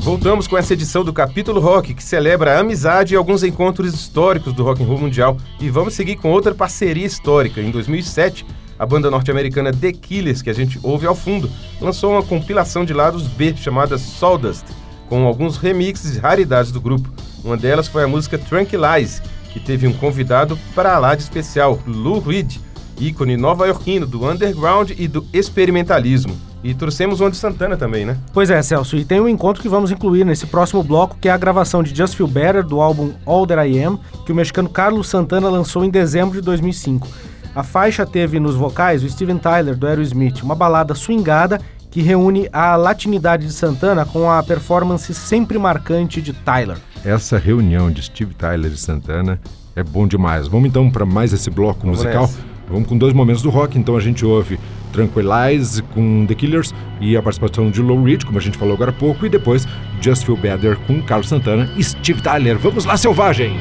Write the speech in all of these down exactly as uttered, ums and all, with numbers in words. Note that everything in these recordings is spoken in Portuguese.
Voltamos com essa edição do Capítulo Rock, que celebra a amizade e alguns encontros históricos do rock and roll mundial. E vamos seguir com outra parceria histórica. Em dois mil e sete, a banda norte-americana The Killers, que a gente ouve ao fundo, lançou uma compilação de lados B chamada Sawdust, com alguns remixes e raridades do grupo. Uma delas foi a música Tranquilize, que teve um convidado para lá de especial, Lou Reed, ícone nova-iorquino do underground e do experimentalismo. E trouxemos uma de Santana também, né? Pois é, Celso, e tem um encontro que vamos incluir nesse próximo bloco, que é a gravação de Just Feel Better, do álbum All That I Am, que o mexicano Carlos Santana lançou em dezembro de dois mil e cinco. A faixa teve nos vocais o Steven Tyler, do Aerosmith, uma balada swingada que reúne a latinidade de Santana com a performance sempre marcante de Tyler. Essa reunião de Steve Tyler e Santana é bom demais. Vamos então para mais esse bloco Vamos musical? Nessa. Vamos com dois momentos do rock, então a gente ouve Tranquilize com The Killers e a participação de Lou Reed, como a gente falou agora há pouco, e depois Just Feel Better com Carlos Santana e Steve Tyler. Vamos lá, selvagem!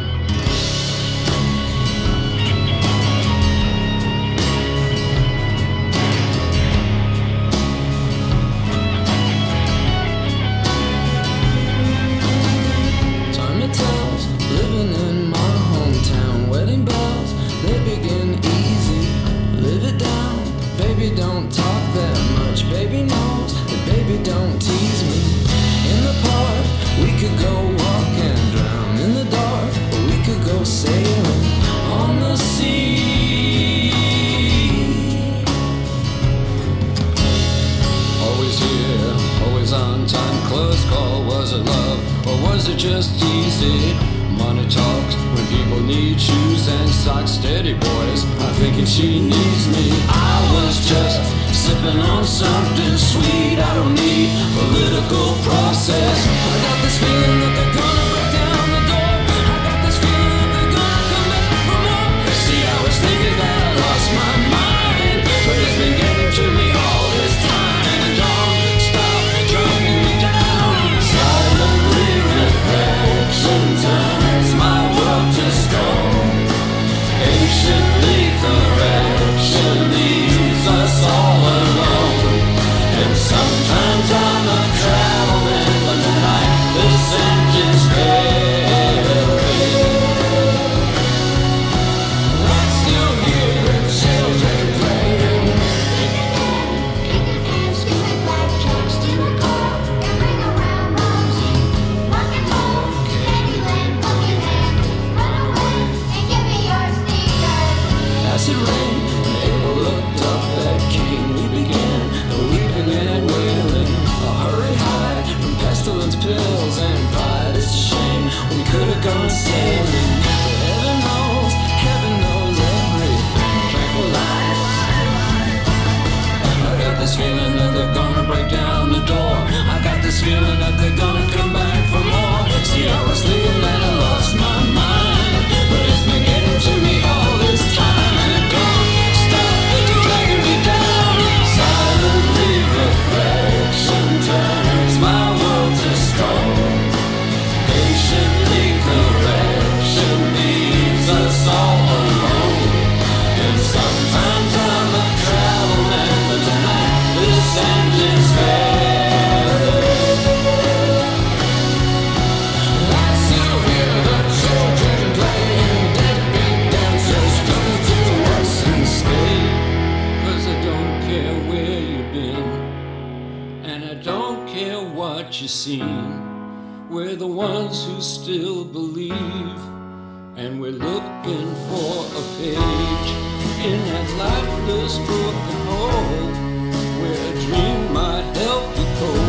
We're the ones who still believe, and we're looking for a page in that lifeless book of hope, where a dream might help you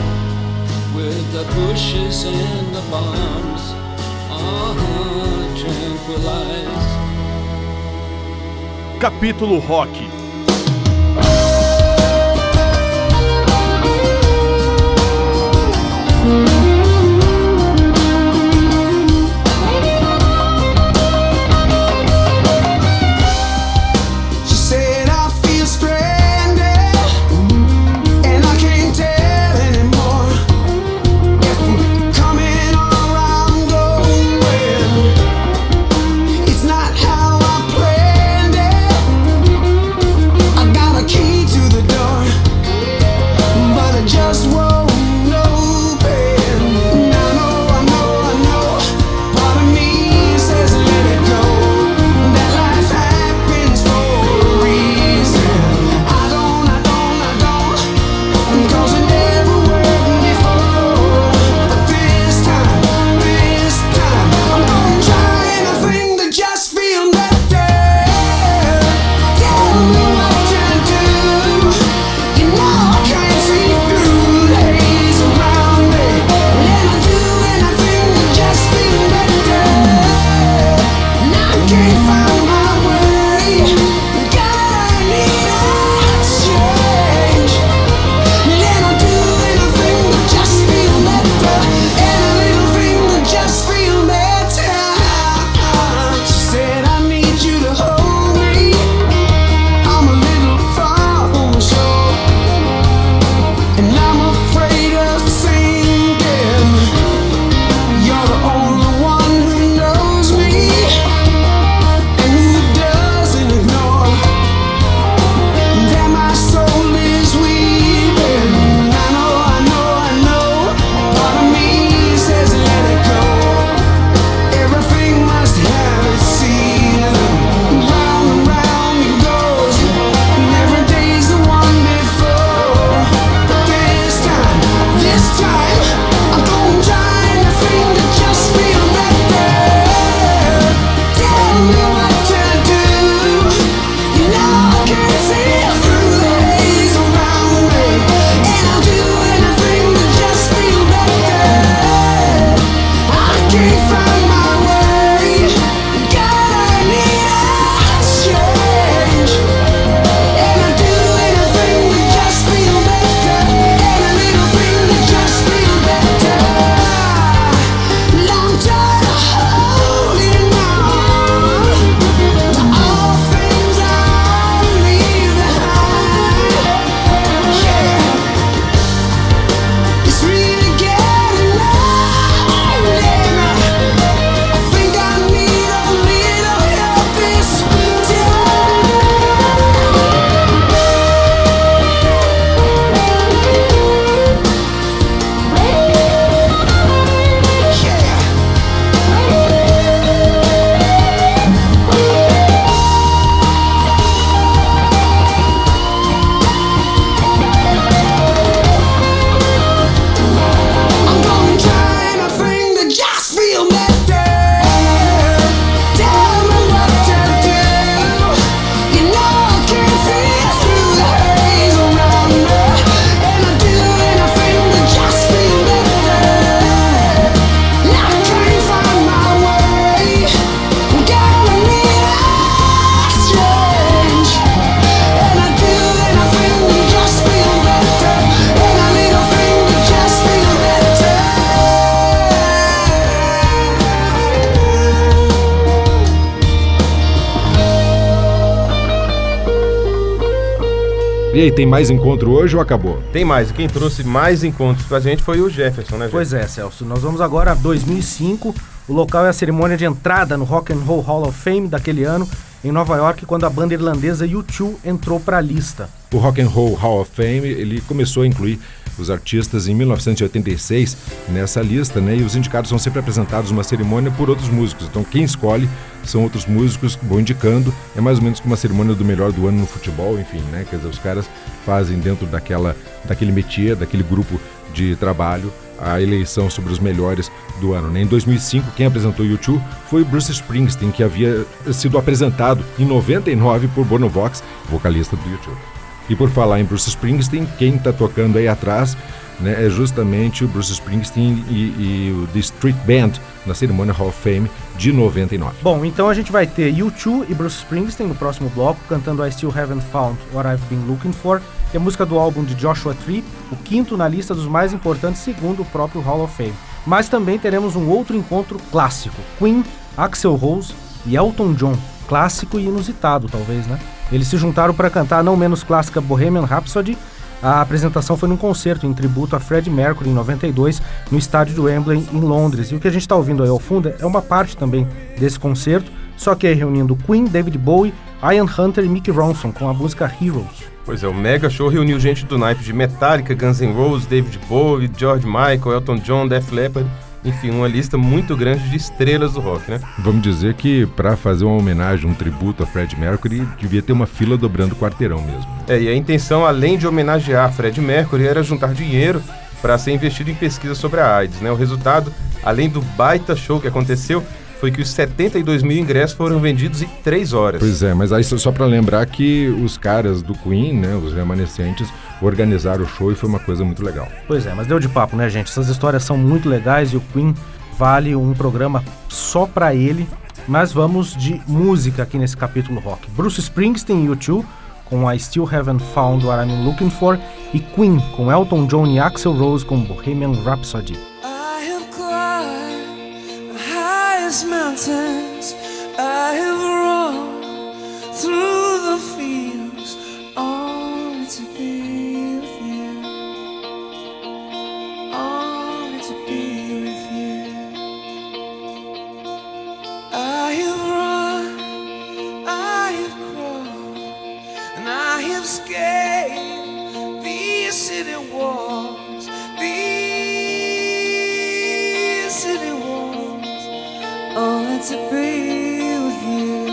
cope with the bushes and the bombs. Uh-huh, tranquilize. Capítulo Rock. It's not how I planned it. E aí, tem mais encontro hoje ou acabou? Tem mais, e quem trouxe mais encontros pra gente foi o Jefferson, né, Jefferson? Pois é, Celso, nós vamos agora a dois mil e cinco, o local é a cerimônia de entrada no Rock and Roll Hall of Fame daquele ano, em Nova York, quando a banda irlandesa U dois entrou para a lista. O Rock and Roll Hall of Fame, ele começou a incluir os artistas em mil novecentos e oitenta e seis nessa lista, né? E os indicados são sempre apresentados numa cerimônia por outros músicos. Então quem escolhe são outros músicos que vão indicando. É mais ou menos como uma cerimônia do melhor do ano no futebol, enfim, né? Quer dizer, os caras fazem dentro daquela, daquele métier, daquele grupo de trabalho, a eleição sobre os melhores do ano, né? Em dois mil e cinco, quem apresentou U dois foi Bruce Springsteen, que havia sido apresentado em noventa e nove por Bono Vox, vocalista do U dois. E por falar em Bruce Springsteen, quem está tocando aí atrás, né, é justamente o Bruce Springsteen e, e o The Street Band na cerimônia Hall of Fame de noventa e nove. Bom, então a gente vai ter U dois e Bruce Springsteen no próximo bloco, cantando I Still Haven't Found What I've Been Looking For, que é a música do álbum de Joshua Tree, o quinto na lista dos mais importantes segundo o próprio Hall of Fame. Mas também teremos um outro encontro clássico, Queen, Axl Rose e Elton John, clássico e inusitado talvez, né? Eles se juntaram para cantar a não menos clássica Bohemian Rhapsody. A apresentação foi num concerto em tributo a Freddie Mercury em noventa e dois, no estádio de Wembley, em Londres. E o que a gente está ouvindo aí ao fundo é uma parte também desse concerto, só que aí reunindo Queen, David Bowie, Ian Hunter e Mick Ronson com a música Heroes. Pois é, o mega show reuniu gente do naipe de Metallica, Guns N' Roses, David Bowie, George Michael, Elton John, Def Leppard. Enfim, uma lista muito grande de estrelas do rock, né? Vamos dizer que para fazer uma homenagem, um tributo a Freddie Mercury, devia ter uma fila dobrando o quarteirão mesmo. É, e a intenção, além de homenagear Freddie Mercury, era juntar dinheiro para ser investido em pesquisa sobre a AIDS, né? O resultado, além do baita show que aconteceu, foi que os setenta e dois mil ingressos foram vendidos em três horas. Pois é, mas aí só para lembrar que os caras do Queen, né, os remanescentes, organizaram o show e foi uma coisa muito legal. Pois é, mas deu de papo, né, gente? Essas histórias são muito legais e o Queen vale um programa só pra ele. Mas vamos de música aqui nesse capítulo rock. Bruce Springsteen e U dois com I Still Haven't Found What I'm Looking For e Queen com Elton John e Axl Rose com Bohemian Rhapsody. Mountains, I have run through the fields only to be with you, only to be with you. I have run, I have crawled, and I have scaled these city walls, these city walls, only to be with you.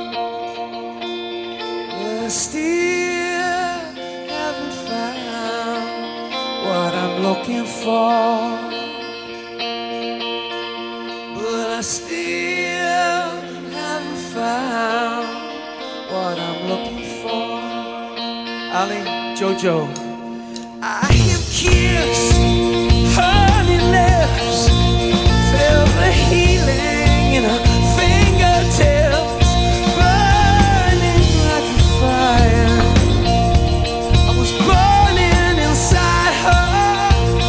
But I still haven't found what I'm looking for. But I still haven't found what I'm looking for. Ali, Jojo, I have kissed honey lips, felt the healing in her fingertips, burning like a fire. I was burning inside her.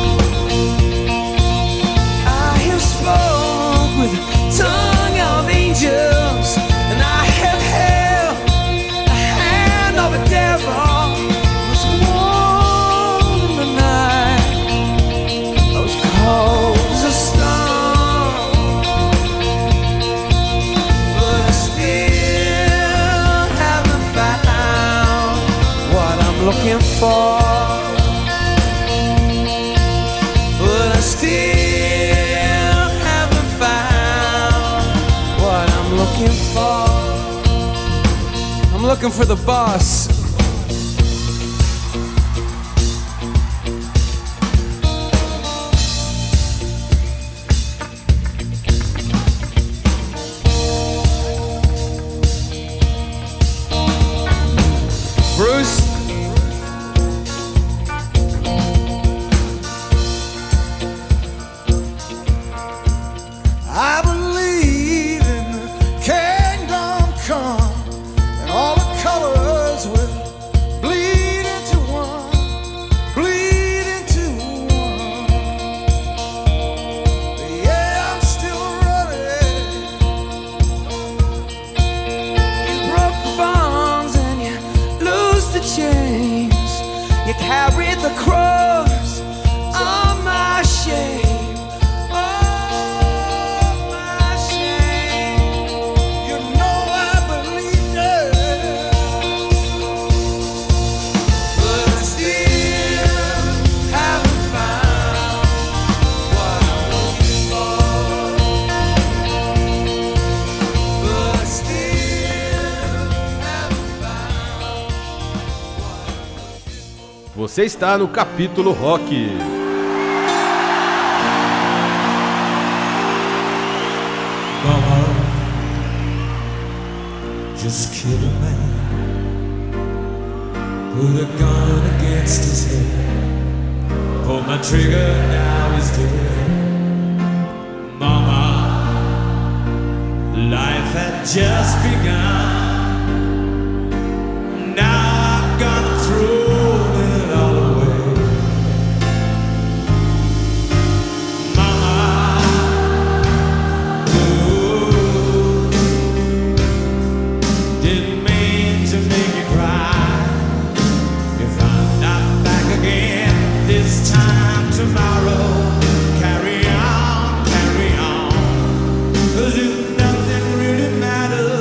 I have spoke with the tongue of angels, and I have held the hand of a devil. It was warm in the night, I was cold as a stone. Looking for, but I still haven't found what I'm looking for. I'm looking for the boss. Bruce. I believe in the kingdom come and all the colors with Você está no Capítulo Rock. Mama just killed a man, put a gun against his head, pulled my trigger, now he's dead. Mama, life had just begun. Now I've gone through it all away. Mama, ooh, didn't mean to make you cry. If I'm not back again this time tomorrow, carry on, carry on, 'cause if nothing really matters.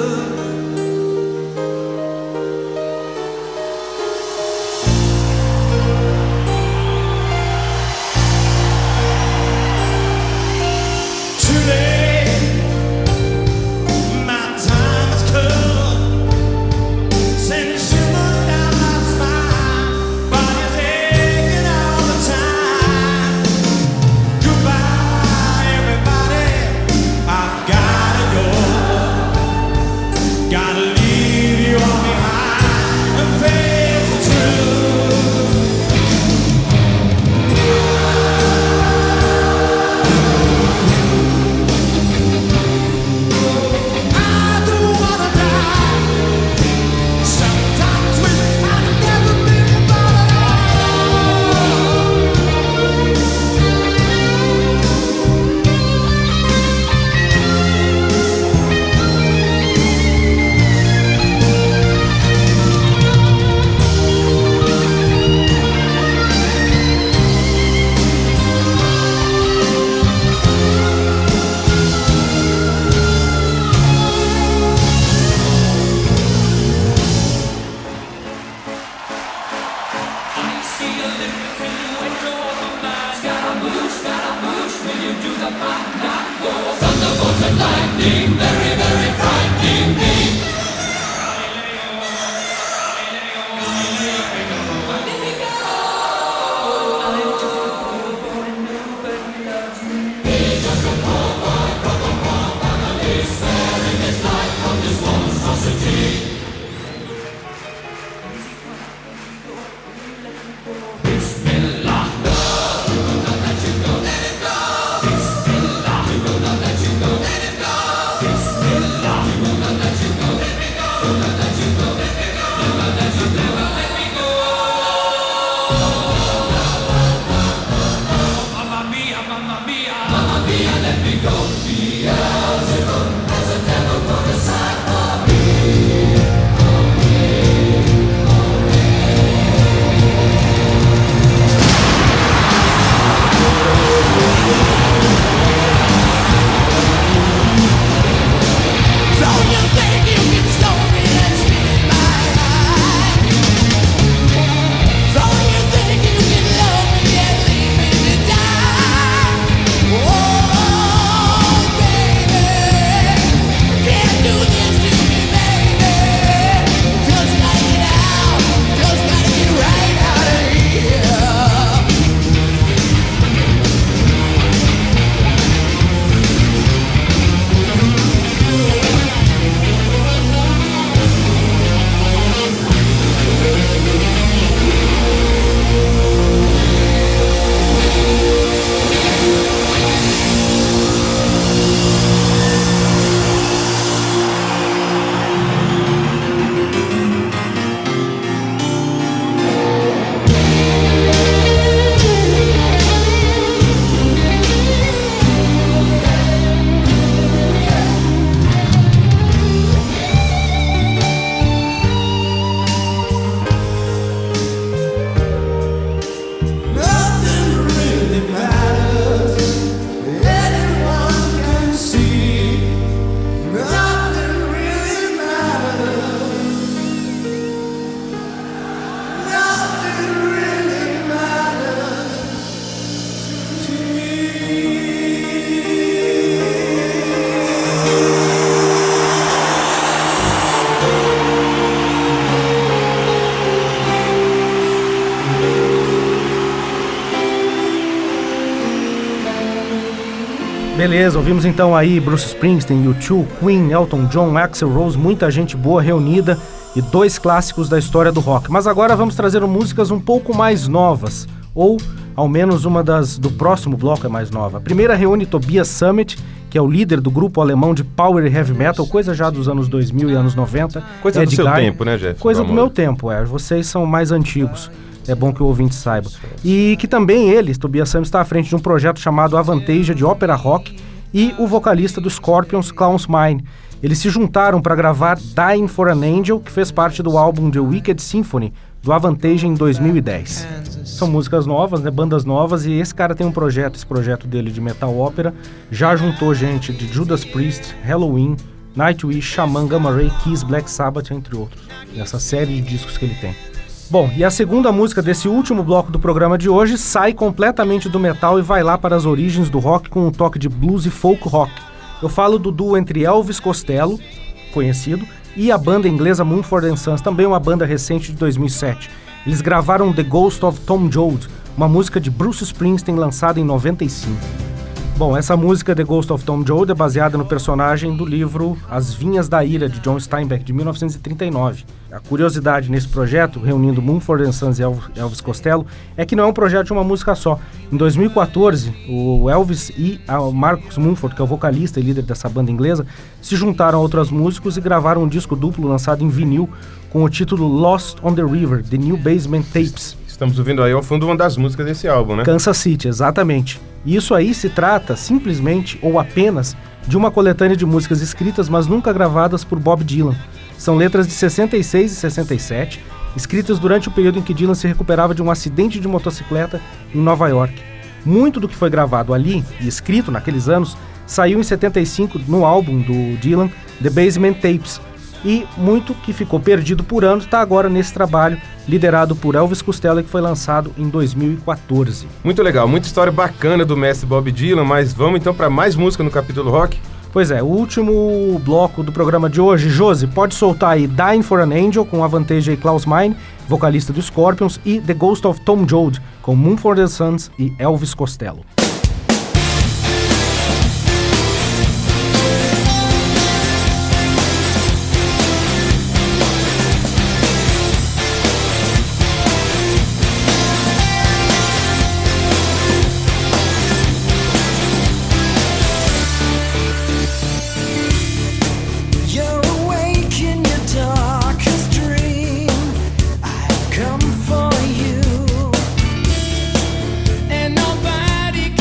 Let it go. Beleza, ouvimos então aí Bruce Springsteen, U dois, Queen, Elton John, Axl Rose, muita gente boa reunida e dois clássicos da história do rock. Mas agora vamos trazer músicas um pouco mais novas, ou ao menos uma das do próximo bloco é mais nova. A primeira reúne Tobias Sammet, que é o líder do grupo alemão de power e heavy metal, coisa já dos anos dois mil e anos noventa. Coisa do seu tempo, né, Jeff? Coisa do meu tempo, é. Vocês são mais antigos. É bom que o ouvinte saiba. E que também ele, Tobias Sammet, está à frente de um projeto chamado Avantasia de ópera rock, e o vocalista do Scorpions, Klaus Meine. Eles se juntaram para gravar Dying for an Angel, que fez parte do álbum The Wicked Symphony, do Avantasia em dois mil e dez. São músicas novas, né, bandas novas, e esse cara tem um projeto, esse projeto dele de metal ópera, já juntou gente de Judas Priest, Halloween, Nightwish, Xamã, Gamma Ray, Kiss, Black Sabbath, entre outros. Nessa série de discos que ele tem. Bom, e a segunda música desse último bloco do programa de hoje sai completamente do metal e vai lá para as origens do rock com um toque de blues e folk rock. Eu falo do duo entre Elvis Costello, conhecido, e a banda inglesa Mumford and Sons, também uma banda recente de dois mil e sete. Eles gravaram The Ghost of Tom Joad, uma música de Bruce Springsteen lançada em noventa e cinco. Bom, essa música The Ghost of Tom Joad é baseada no personagem do livro As Vinhas da Ira, de John Steinbeck, de mil novecentos e trinta e nove. A curiosidade nesse projeto, reunindo Mumford and Sons e Elvis Costello, é que não é um projeto de uma música só. Em dois mil e quatorze, o Elvis e o Marcus Mumford, que é o vocalista e líder dessa banda inglesa, se juntaram a outros músicos e gravaram um disco duplo lançado em vinil com o título Lost on the River, The New Basement Tapes. Estamos ouvindo aí ao fundo uma das músicas desse álbum, né? Kansas City, exatamente. E isso aí se trata simplesmente ou apenas de uma coletânea de músicas escritas, mas nunca gravadas por Bob Dylan. São letras de sessenta e seis e sessenta e sete, escritas durante o período em que Dylan se recuperava de um acidente de motocicleta em Nova York. Muito do que foi gravado ali e escrito naqueles anos saiu em setenta e cinco no álbum do Dylan, The Basement Tapes, e muito que ficou perdido por anos está agora nesse trabalho liderado por Elvis Costello, que foi lançado em dois mil e quatorze. Muito legal, muita história bacana do mestre Bob Dylan, mas vamos então para mais música no capítulo rock? Pois é, o último bloco do programa de hoje. Josi, pode soltar aí Dying for an Angel com Avantasia e Klaus Meine, vocalista do Scorpions, e The Ghost of Tom Joad com Mumford and Sons e Elvis Costello. Come for you, and nobody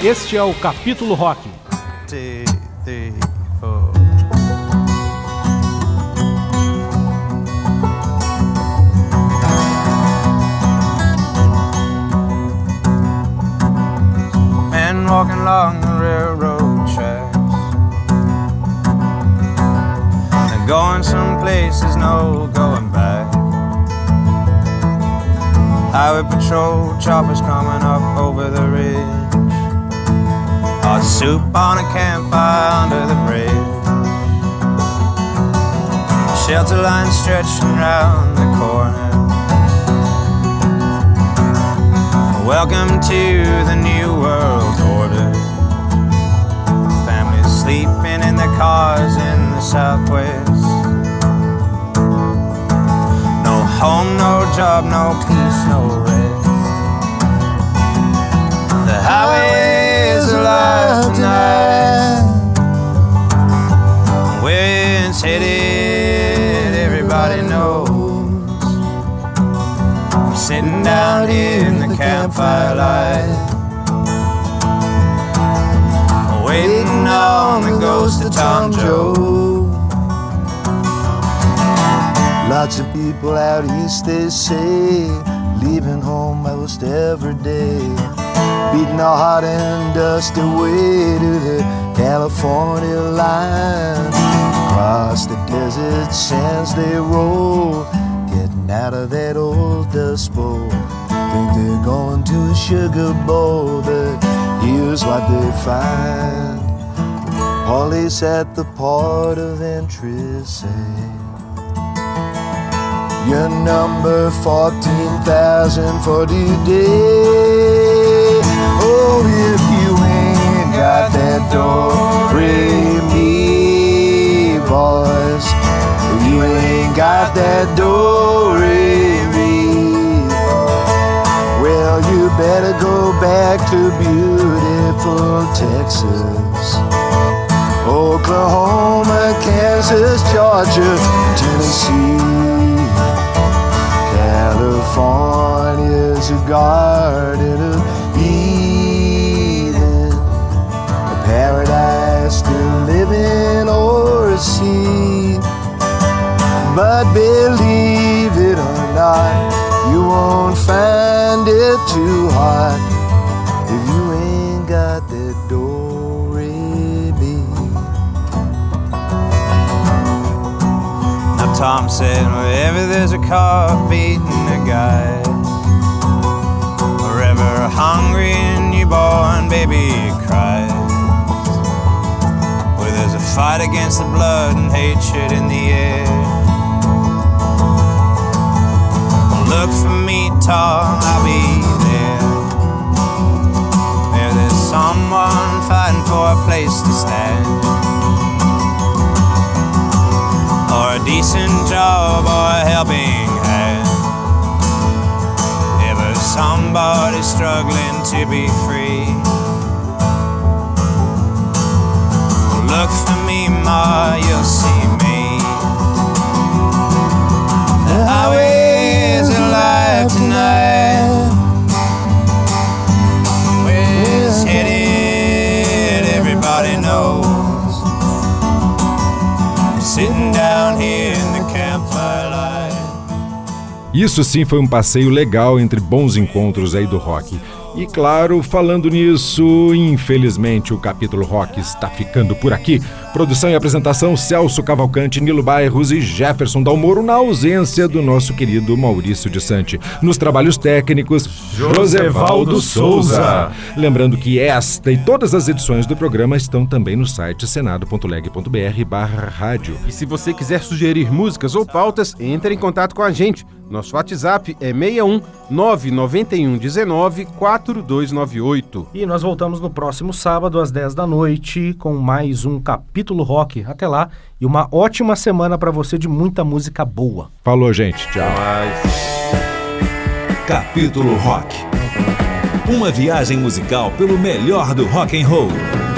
Este é o Capítulo Rock. Two, three, four. Men walking along the railroad tracks, and going some places, no going back. Highway patrol choppers coming up over the ridge. Hot soup on a campfire under the bridge. Shelter line stretching round the corner. Welcome to the new world order. Families sleeping in their cars in the southwest. No home, no job, no peace, no rest. The highway is alive tonight. Where it's headed, everybody knows. I'm sitting down here in the campfire light, waiting on the ghost of Tom Joe. Lots of people out east, they say, leaving home most every day, beating our hot and dusty way to the California line. Across the desert sands they roll, getting out of that old dust bowl. Think they're going to a sugar bowl, but here's what they find. Police at the port of entry say, you're number fourteen thousand for today. Oh, if you ain't got that do-re-mi, boys, if you ain't got that do-re-mi, well, you better go back to beautiful Texas, Oklahoma, Kansas, Georgia, Tennessee. California's a garden of Eden, a paradise to live in or see. But believe it or not, you won't find it too hard if you ain't got that do-re-mi. Now Tom said, wherever there's a car beating a guy, wherever a hungry and newborn baby cries, where there's a fight against the blood and hatred in the air, look for me, Tom, I'll be there. Where there's someone fighting for a place to stand, or a decent job, or a helping hand. Ever somebody struggling to be free, look for me, Ma, you'll see me. The highway is alive tonight. Where it's headed, everybody knows. I'm sitting down here in the campfire light. Isso sim foi um passeio legal entre bons encontros aí do rock. E claro, falando nisso, infelizmente o capítulo rock está ficando por aqui. Produção e apresentação, Celso Cavalcante, Nilo Bairros e Jefferson Dalmoro, na ausência do nosso querido Maurício de Sante. Nos trabalhos técnicos, Josevaldo Souza. Lembrando que esta e todas as edições do programa estão também no site senado.leg.br barra rádio. E se você quiser sugerir músicas ou pautas, entre em contato com a gente. Nosso WhatsApp é seis um nove nove um um nove quatro dois nove oito. E nós voltamos no próximo sábado, às dez da noite, com mais um Capítulo Rock. Até lá, e uma ótima semana para você de muita música boa. Falou, gente. Tchau. Capítulo Rock. Uma viagem musical pelo melhor do rock and roll.